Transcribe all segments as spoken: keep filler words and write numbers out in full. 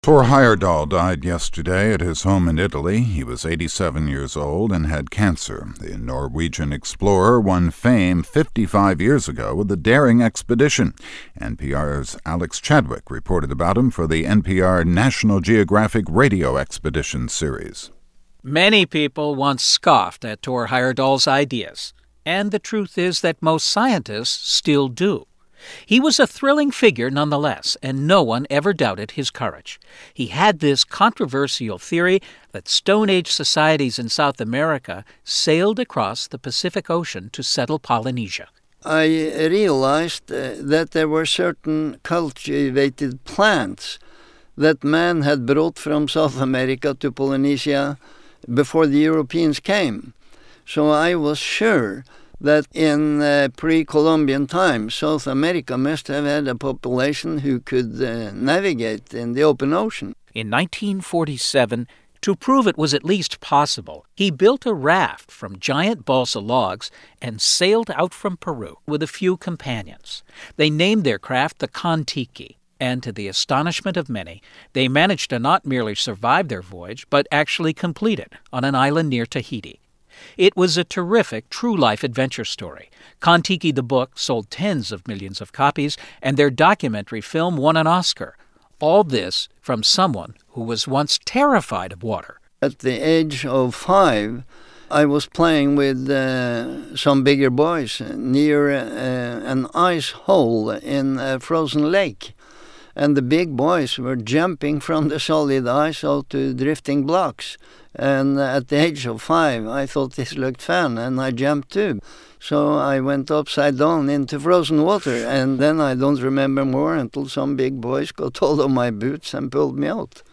Tor Heyerdahl died yesterday at his home in Italy. He was eighty-seven years old and had cancer. The Norwegian explorer won fame fifty-five years ago with a daring expedition. N P R's Alex Chadwick reported about him for the N P R National Geographic Radio Expedition series. Many people once scoffed at Tor Heyerdahl's ideas, and the truth is that most scientists still do. He was a thrilling figure nonetheless, and no one ever doubted his courage. He had this controversial theory that Stone Age societies in South America sailed across the Pacific Ocean to settle Polynesia. I realized uh, that there were certain cultivated plants that man had brought from South America to Polynesia before the Europeans came. So I was sure that in uh, pre-Columbian times, South America must have had a population who could uh, navigate in the open ocean. In nineteen forty-seven, to prove it was at least possible, he built a raft from giant balsa logs and sailed out from Peru with a few companions. They named their craft the Kon-Tiki, and to the astonishment of many, they managed to not merely survive their voyage, but actually complete it on an island near Tahiti. It was a terrific, true-life adventure story. Kon-Tiki the book sold tens of millions of copies, and their documentary film won an Oscar. All this from someone who was once terrified of water. At the age of five, I was playing with uh, some bigger boys near uh, an ice hole in a frozen lake. And the big boys were jumping from the solid ice out to drifting blocks. And at the age of five, I thought this looked fun, and I jumped too. So I went upside down into frozen water, and then I don't remember more until some big boys got hold of my boots and pulled me out.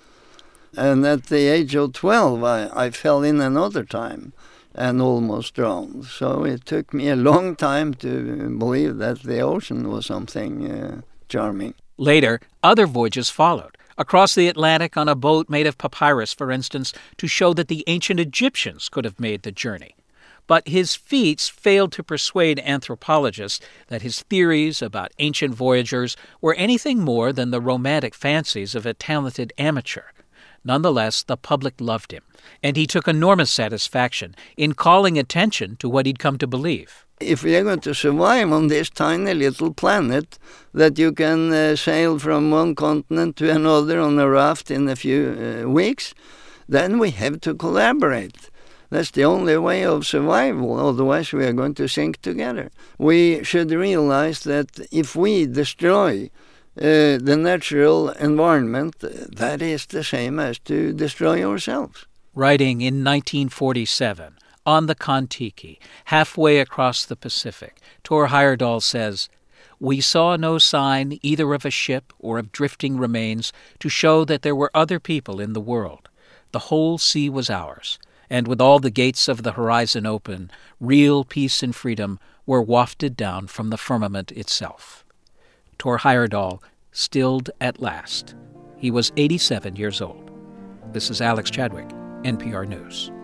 And at the age of twelve, I, I fell in another time and almost drowned. So it took me a long time to believe that the ocean was something uh, charming. Later, other voyages followed, across the Atlantic on a boat made of papyrus, for instance, to show that the ancient Egyptians could have made the journey. But his feats failed to persuade anthropologists that his theories about ancient voyagers were anything more than the romantic fancies of a talented amateur. Nonetheless, the public loved him, and he took enormous satisfaction in calling attention to what he'd come to believe. If we are going to survive on this tiny little planet, that you can uh, sail from one continent to another on a raft in a few uh, weeks, then we have to collaborate. That's the only way of survival, otherwise we are going to sink together. We should realize that if we destroy uh, the natural environment, that is the same as to destroy ourselves. Writing in nineteen forty-seven, on the Kon-Tiki, halfway across the Pacific, Tor Heyerdahl says, "We saw no sign either of a ship or of drifting remains to show that there were other people in the world. The whole sea was ours, and with all the gates of the horizon open, real peace and freedom were wafted down from the firmament itself." Tor Heyerdahl stilled at last. He was eighty-seven years old. This is Alex Chadwick, N P R News.